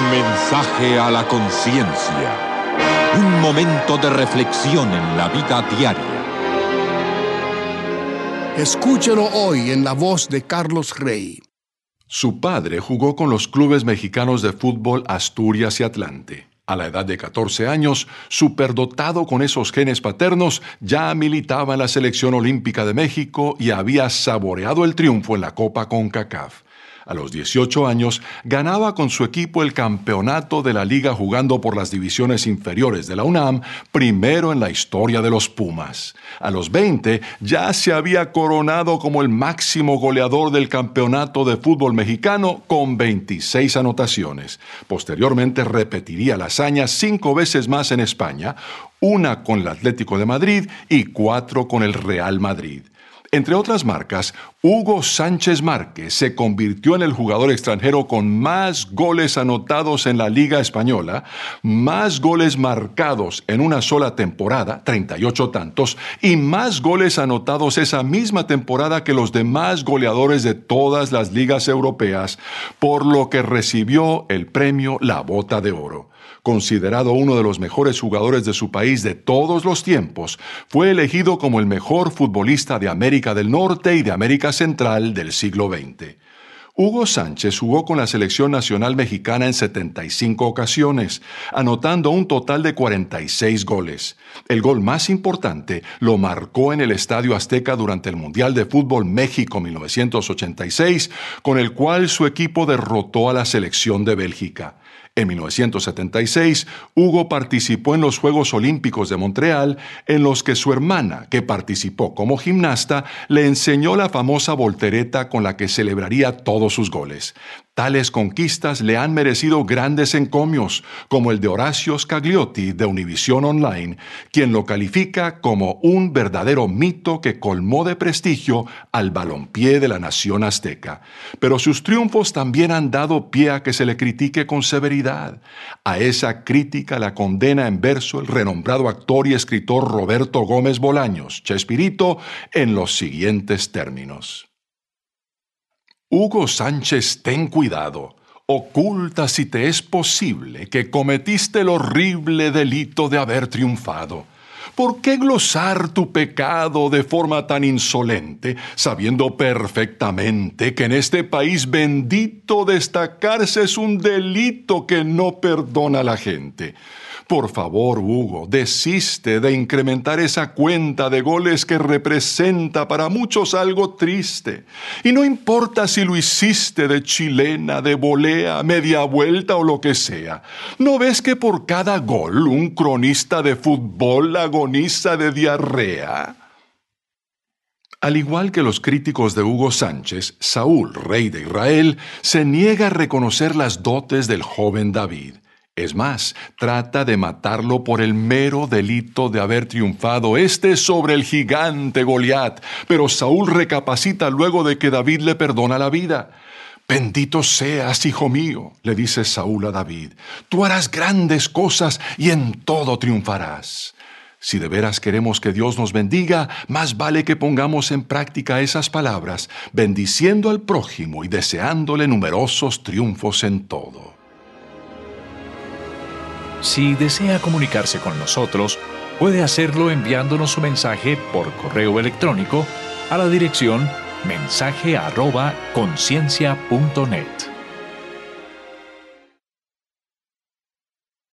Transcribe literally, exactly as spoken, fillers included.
Mensaje a la conciencia. Un momento de reflexión en la vida diaria. Escúchelo hoy en la voz de Carlos Rey. Su padre jugó con los clubes mexicanos de fútbol Asturias y Atlante. A la edad de catorce años, superdotado con esos genes paternos, ya militaba en la Selección Olímpica de México y había saboreado el triunfo en la Copa CONCACAF. A los dieciocho años, ganaba con su equipo el campeonato de la liga jugando por las divisiones inferiores de la UNAM, primero en la historia de los Pumas. A los veinte, ya se había coronado como el máximo goleador del campeonato de fútbol mexicano con veintiséis anotaciones. Posteriormente repetiría la hazaña cinco veces más en España, una con el Atlético de Madrid y cuatro con el Real Madrid. Entre otras marcas, Hugo Sánchez Márquez se convirtió en el jugador extranjero con más goles anotados en la Liga Española, más goles marcados en una sola temporada, treinta y ocho tantos, y más goles anotados esa misma temporada que los demás goleadores de todas las ligas europeas, por lo que recibió el premio La Bota de Oro. Considerado uno de los mejores jugadores de su país de todos los tiempos, fue elegido como el mejor futbolista de América del Norte y de América Central del siglo veinte. Hugo Sánchez jugó con la selección nacional mexicana en setenta y cinco ocasiones, anotando un total de cuarenta y seis goles. El gol más importante lo marcó en el Estadio Azteca durante el Mundial de Fútbol México mil novecientos ochenta y seis, con el cual su equipo derrotó a la selección de Bélgica. En mil novecientos setenta y seis, Hugo participó en los Juegos Olímpicos de Montreal, en los que su hermana, que participó como gimnasta, le enseñó la famosa voltereta con la que celebraría todos sus goles. Tales conquistas le han merecido grandes encomios, como el de Horacio Scagliotti de Univisión Online, quien lo califica como un verdadero mito que colmó de prestigio al balompié de la nación azteca. Pero sus triunfos también han dado pie a que se le critique con severidad. A esa crítica la condena en verso el renombrado actor y escritor Roberto Gómez Bolaños, Chespirito, en los siguientes términos. Hugo Sánchez, ten cuidado. Oculta si te es posible que cometiste el horrible delito de haber triunfado. ¿Por qué glosar tu pecado de forma tan insolente, sabiendo perfectamente que en este país bendito destacarse es un delito que no perdona a la gente? Por favor, Hugo, desiste de incrementar esa cuenta de goles que representa para muchos algo triste. Y no importa si lo hiciste de chilena, de volea, media vuelta o lo que sea. ¿No ves que por cada gol un cronista de fútbol agoniza de diarrea? Al igual que los críticos de Hugo Sánchez, Saúl, rey de Israel, se niega a reconocer las dotes del joven David. Es más, trata de matarlo por el mero delito de haber triunfado este sobre el gigante Goliat, pero Saúl recapacita luego de que David le perdona la vida. «Bendito seas, hijo mío», le dice Saúl a David, «tú harás grandes cosas y en todo triunfarás». Si de veras queremos que Dios nos bendiga, más vale que pongamos en práctica esas palabras, bendiciendo al prójimo y deseándole numerosos triunfos en todo. Si desea comunicarse con nosotros, puede hacerlo enviándonos su mensaje por correo electrónico a la dirección mensaje arroba conciencia punto net.